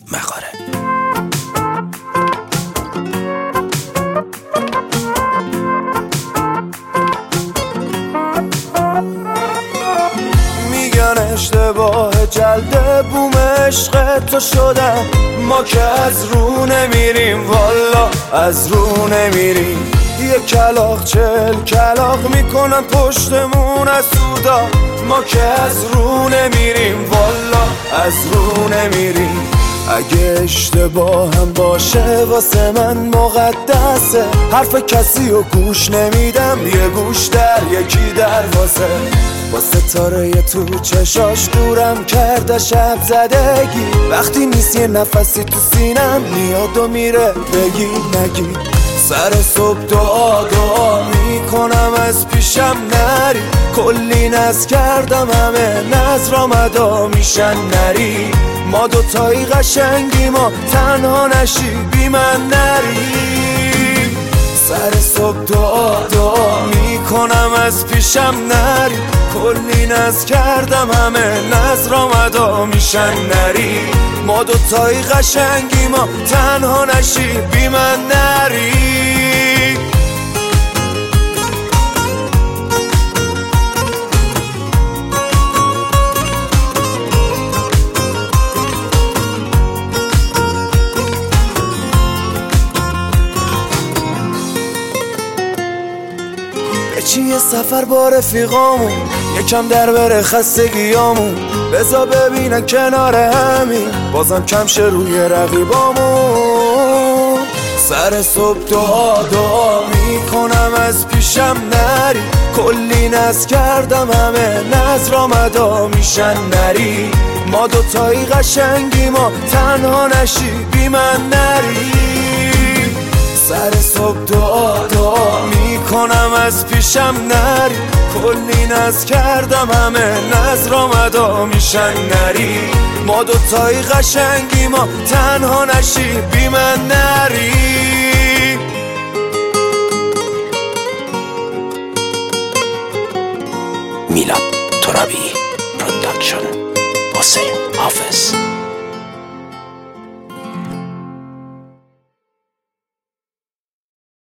مغاره. میگن اشتباه جلد بوم عشق تو شدم، ما که از رو نمیریم، والا از رو نمیریم. یه کلاغ 40 کلاغ میکنن پشتمون از سودا، ما که از رو نمیریم، والا از رو نمیریم. اگه اشتباه هم باشه واسه من مقدسه، حرف کسی رو گوش نمیدم، یه گوش در یکی دروازه. با ستاره تو چشاش دورم کرده شب زدگی، وقتی نیست یه نفسی تو سینم میاد و میره بگی نگی. سر صبح دعا میکنم از پیشم نری، کلی نز کردم همه نظر مدا میشن نری. ما دوتایی قشنگی ما تنها نشی بی من نری. سر صبح دعا میکنم از پیشم نری، کلی نز کردم همه نظر مدا میشن نری. ما دوتایی قشنگی ما تنها نشی بی من نری. چی یه سفر با رفیقامون، یکم در بره خستگیامون، بزا ببینن کنار همین بازم کم شه روی رقیبامون. سر صبح دعا میکنم از پیشم نری، کلی نز کردم همه نظر مدا میشن نری. ما دوتایی قشنگی ما تنها نشی بی من نری. سر صبح دعا میکنم از پیشم نری، کلی نز کردم همه نظر مدا میشن نری. ما دوتایی قشنگی ما تنها نشی بی من نری. میلاد ترابی پروداکشن، حسین حافظ.